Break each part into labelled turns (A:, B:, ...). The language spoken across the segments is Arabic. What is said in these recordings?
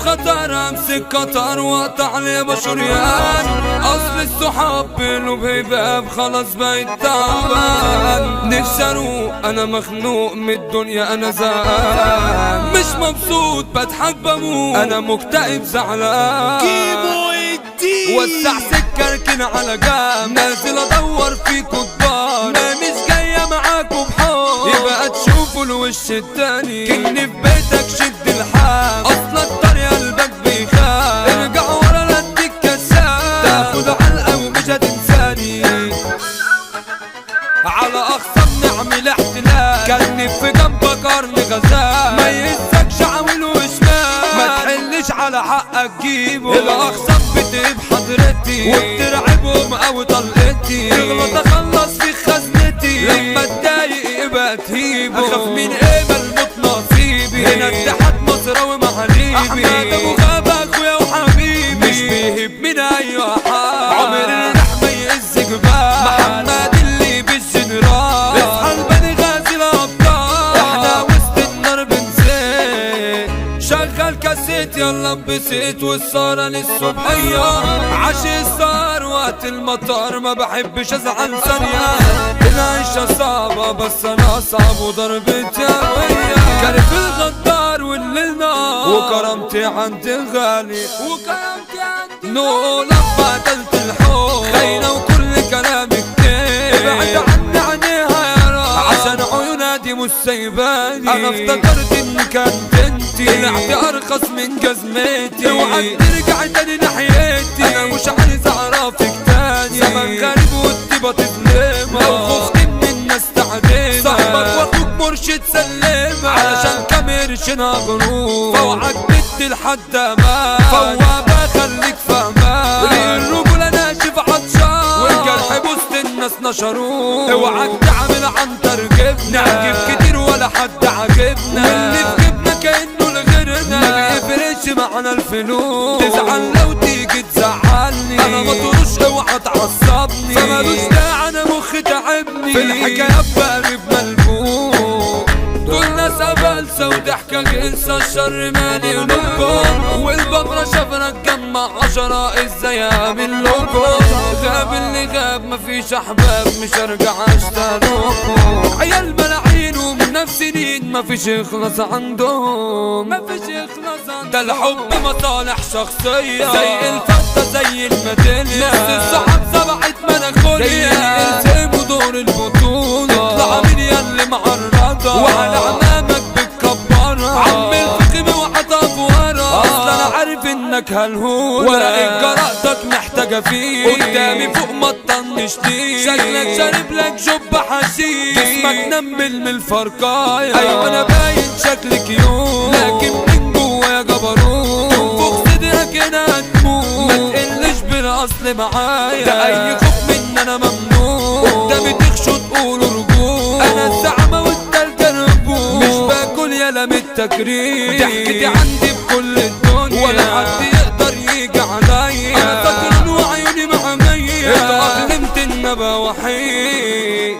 A: خطر امسك قطر واقطع لي بشريان. اصل الصحاب بينه بهباب خلاص بقيت تعبان. نفسي اروق انا مخنوق من الدنيا انا زهقان. مش مبسوط بضحك بموت انا مكتئب زعلان.
B: كيمو الدين
A: وسع سكة اركن على جنب. نازل ادور فيكوا كبار ما مش جاية معاكوا بحار. يبقى تشوفوا الوش التاني كني في بيتك شد الحام. اصلا الطريق قلبك بيخاف. ارجع ورا لا اديك كسام. تاخد علقة ومش هتنساني. على اخصام نعمل احتلال. كني في جنبك قرن غزال. ما يهزكش عامل وشمال. ما تحلش على حقك جيبه. الاخصام بتقيب حضرتي وبترعبهم او طلقتي. تغلط اخلص في خزنتي لما اتضايق يبقى تهيبه. اخاف من ايه بلموت نصيبي. هنا اتحاد مصراوي محليبي. احمد ابو غابة اخويا وحبيبي. مش بيهب من اي حال. عمر الريح ما يهز جبال. محمد اللي بالجنرال. اصحى البني غازي الابطال. احنا وسط النار بنزيد. شغل كاسيت يلا بسيت والسهرة للصبحية. عشي السهر وقت المطار ما بحبش ازعل ثانية. العيشة صعبة بس انا اصعب وضربتي قوية. كارف الغدار والليل نار وكرامتي عندي غالي. وكرامتي عندي نور لما قتلت الحب. خاينة وكل كلامي كتير. ابعد عني عينيها يا رب عشان عيونها دي مش سايباني. انا افتكرت ان كانت انتي. طلعت ارخص من جزمتي. اوعى ترجعي تاني ناحيتي. انا مش عايز اعرفك تاني. زمن غريب والطيبة تظلمها. لو خفت من الناس تعدمها. صاحبك واخوك مرشد سلمها. علشان كاميرشنا جنون. فوعك بنت لحد امان. فوابة خليك فاهمان. الرجولة ناشف عطشان. والجرح بوسط الناس نشروه. اوعك تعمل عنتر جبنا. نعجب كتير ولا حد عاجبنا. واللي في جبنا كأنه لغيرنا. ما بيفرقش معانا الفلوس. تزعل لو تيجي تزعلني. انا مطروش اوعى تعصبني. فمالوش داعي انا مخي تعبني. في الحكايات بقلب ملبوس. دول ناس قبلسة وضحكة غلسة. الشر مالي قلوبكم. والبقرة شافنا تجمع 10 ازاي اعمل لكم. غاب اللي غاب مفيش احباب مش هرجع اشتغلكم. عيال ملاعين ومن نفس سنين مفيش يخلص عندهم. مفيش يخلص عندهم. ده الحب مصالح شخصية زي الفتة زي الميدالية. نص الصحاب سبعت مناخوليا. يلزموا دور البطولة. اطلع من ياللي معرضة وعلى عمامك بتكبرها. عم الفخم وحطف ورا. اصلا انا عارف انك هالهولة. ورقة جرأتك محتاجة فيه. قدامي فوق ما تطنشتيش. شكلك شارب لك جب حشيش. جسمك نمل من الفرقاية. ايوه انا باين شكلك يوم. لكن من جوايا جبروت. تنفخ صدرك هنا هتموت. ما تقلش بالاصل معايا. ده اي خوف من انا ممنوع. قدامي تخشوا تقولوا رجوع. انا الزعمة والتالتة رجوع. مش باكل يالا من التكريم. ضحكتي عندي بكل الدنيا. ولا حد يقدر يجي عليا. انا سكران وعيوني محمية. اتأقلمت ان ابقى وحيد.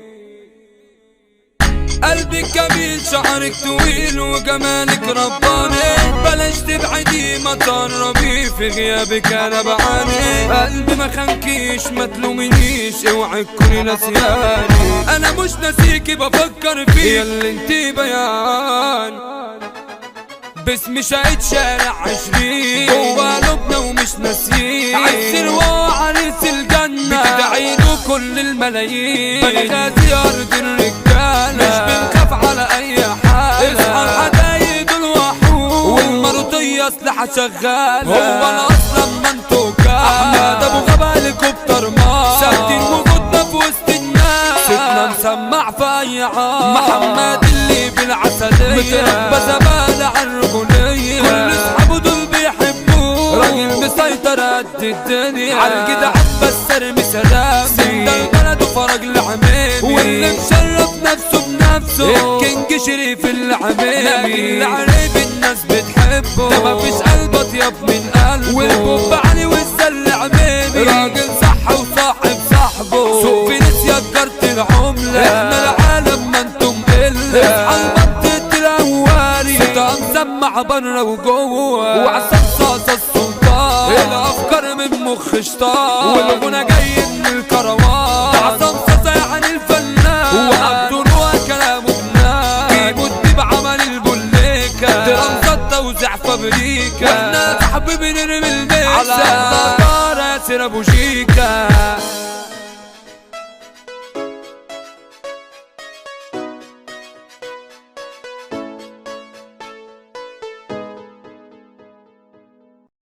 A: قلبك جميل شعرك طويل وجمالك رباني. بلاش تبعدي ما تقربي في غيابك انا بعاني. قلبي ما خانكيش ما تلومنيش. اوعي تكوني ناسياني. انا مش ناسيكي بفكر فيك. ياللي انتي بيان باسم شاهد شارع 20 جوا قلوبنا ومش ناسيين. عايز وعريس الجنة بتدعيله كل الملايين. بني غازي ارض الرجالة مش بنخاف على اي حالة. اصحى الحدايد الوحوش والمرضية اسلحة شغالة. هو انا اصلا ما انتو احمد ابو غابة هليكوبتر مار. ثابتين وجودنا في وسط الناس. صوتنا مسمع في اي عام. محمد اللي بالعسلية متربى زبالة عالرجولية. كل اصحابه دول بيحبوه. راجل مسيطر قد الدنيا. عالجدع بس ارمي سلام. سند البلد وفرج العميمي. واللي مشرف نفسه بنفسه. الكينج شريف العميمي. اللي عريب الناس بتحبه. ده مفيش قلب اطيب من قلبه. والبوب علي والسل عميمي. راجل صح وصاحب صاحبه. سوق في ناس يكرت العملة. احنا العالم ما انتم قلة. على المنطقة الاولي. مسمع بره وجوه وعصام صاصة السلطان الافكار من مخ شطان والغنى جاي من الكروان ده عصام صاصة يعني الفنان وعبده نوع كلامه بنان بيمد بعمل البوليكا دي رمزات توزيع فابريكا واحنا صاحبي بنرمي الميسا على النار ياسر ابو شيكا